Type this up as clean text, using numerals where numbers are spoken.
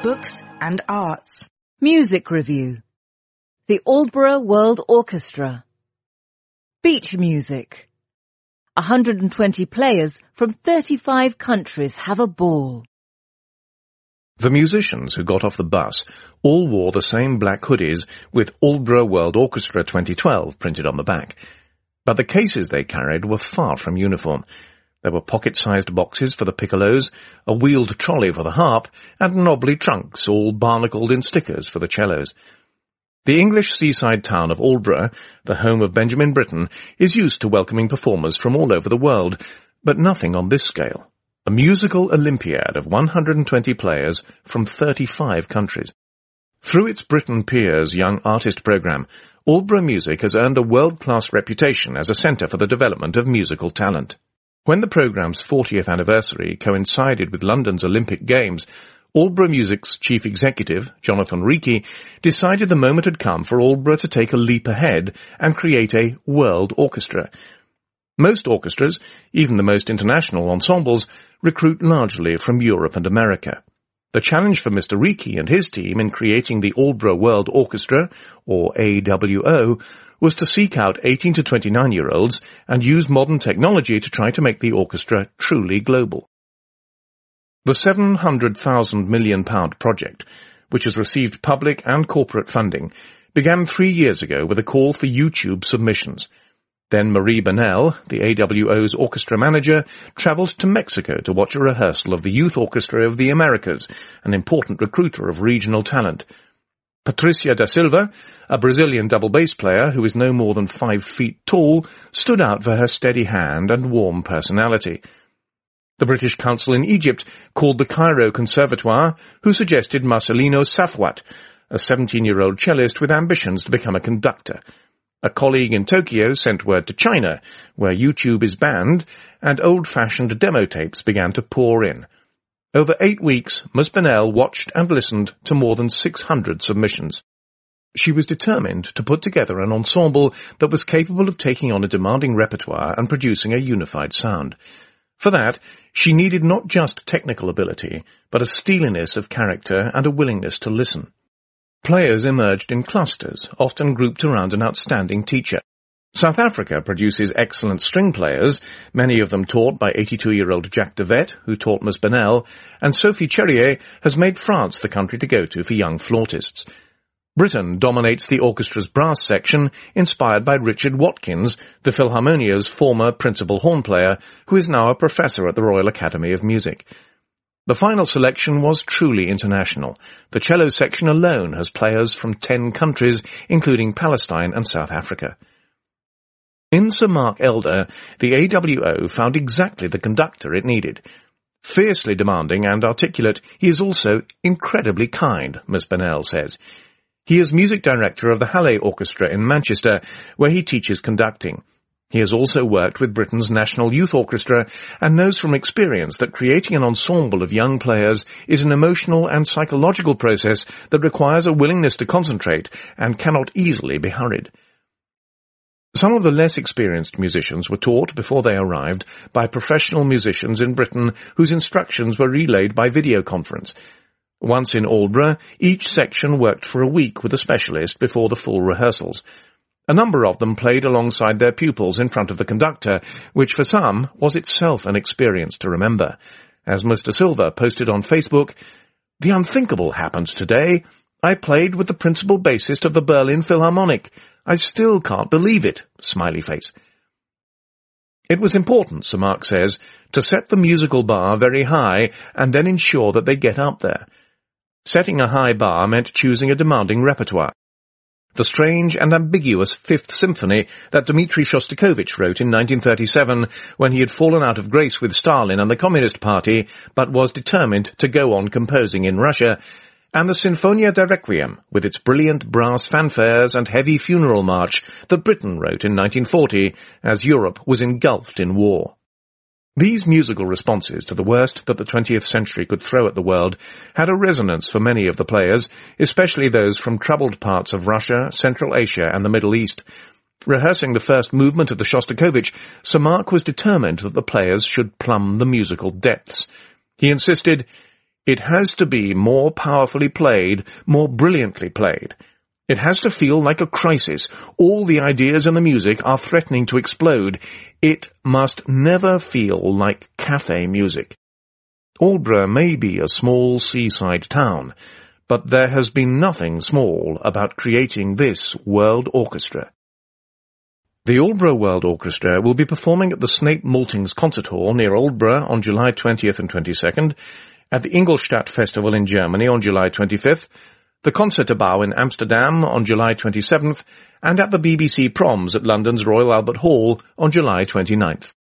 books and arts. Music review. The Aldborough World Orchestra. Beach music. 120 players from 35 countries have a ball. The musicians who got off the bus all wore the same black hoodies with Aldborough World Orchestra 2012 printed on the back. But the cases they carried were far from uniform. There were pocket-sized boxes for the piccolos, a wheeled trolley for the harp, and knobbly trunks all barnacled in stickers for the cellos. The English seaside town of Aldborough, the home of Benjamin Britten, is used to welcoming performers from all over the world, but nothing on this scale. A musical Olympiad of 120 players from 35 countries. Through its Britten Peers Young Artist Programme, Aldborough Music has earned a world-class reputation as a centre for the development of musical talent. When the programme's 40th anniversary coincided with London's Olympic Games, Aldborough Music's chief executive, Jonathan Reekie, decided the moment had come for Aldborough to take a leap ahead and create a world orchestra. Most orchestras, even the most international ensembles, recruit largely from Europe and America. The challenge for Mr. Reekie and his team in creating the Aldborough World Orchestra, or AWO, was to seek out 18 to 29-year-olds and use modern technology to try to make the orchestra truly global. The £700,000 million project, which has received public and corporate funding, began 3 years ago with a call for YouTube submissions. Then Marie Bonnell, the AWO's orchestra manager, travelled to Mexico to watch a rehearsal of the Youth Orchestra of the Americas, an important recruiter of regional talent. Patricia da Silva, a Brazilian double bass player who is no more than 5 feet tall, stood out for her steady hand and warm personality. The British Council in Egypt called the Cairo Conservatoire, who suggested Marcelino Safwat, a 17-year-old cellist with ambitions to become a conductor. A colleague in Tokyo sent word to China, where YouTube is banned, and old-fashioned demo tapes began to pour in. Over 8 weeks, Ms. Bonnell watched and listened to more than 600 submissions. She was determined to put together an ensemble that was capable of taking on a demanding repertoire and producing a unified sound. For that, she needed not just technical ability, but a steeliness of character and a willingness to listen. Players emerged in clusters, often grouped around an outstanding teacher. South Africa produces excellent string players, many of them taught by 82-year-old Jacques Devet, who taught Ms. Bonnell, and Sophie Cherrier has made France the country to go to for young flautists. Britain dominates the orchestra's brass section, inspired by Richard Watkins, the Philharmonia's former principal horn player, who is now a professor at the Royal Academy of Music. The final selection was truly international. The cello section alone has players from 10 countries, including Palestine and South Africa. In Sir Mark Elder, the AWO found exactly the conductor it needed. Fiercely demanding and articulate, he is also incredibly kind, Ms. Bonnell says. He is music director of the Halle Orchestra in Manchester, where he teaches conducting. He has also worked with Britain's National Youth Orchestra and knows from experience that creating an ensemble of young players is an emotional and psychological process that requires a willingness to concentrate and cannot easily be hurried. Some of the less experienced musicians were taught before they arrived by professional musicians in Britain whose instructions were relayed by video conference. Once in Aldborough, each section worked for a week with a specialist before the full rehearsals. A number of them played alongside their pupils in front of the conductor, which for some was itself an experience to remember. As Mr. Silva posted on Facebook, "The unthinkable happened today. I played with the principal bassist of the Berlin Philharmonic. I still can't believe it," smiley face. It was important, Sir Mark says, to set the musical bar very high and then ensure that they get up there. Setting a high bar meant choosing a demanding repertoire. The strange and ambiguous Fifth Symphony that Dmitri Shostakovich wrote in 1937 when he had fallen out of grace with Stalin and the Communist Party but was determined to go on composing in Russia, and the Sinfonia da Requiem with its brilliant brass fanfares and heavy funeral march that Britain wrote in 1940 as Europe was engulfed in war. These musical responses to the worst that the 20th century could throw at the world had a resonance for many of the players, especially those from troubled parts of Russia, Central Asia and the Middle East. Rehearsing the first movement of the Shostakovich, Sir Mark was determined that the players should plumb the musical depths. He insisted, It has to be more powerfully played, more brilliantly played. It has to feel like a crisis. All the ideas and the music are threatening to explode. It must never feel like cafe music. Aldborough may be a small seaside town, but there has been nothing small about creating this world orchestra. The Aldborough World Orchestra will be performing at the Snape Maltings Concert Hall near Aldborough on July 20th and 22nd, at the Ingolstadt Festival in Germany on July 25th, the Concertgebouw in Amsterdam on July 27th, and at the BBC Proms at London's Royal Albert Hall on July 29th.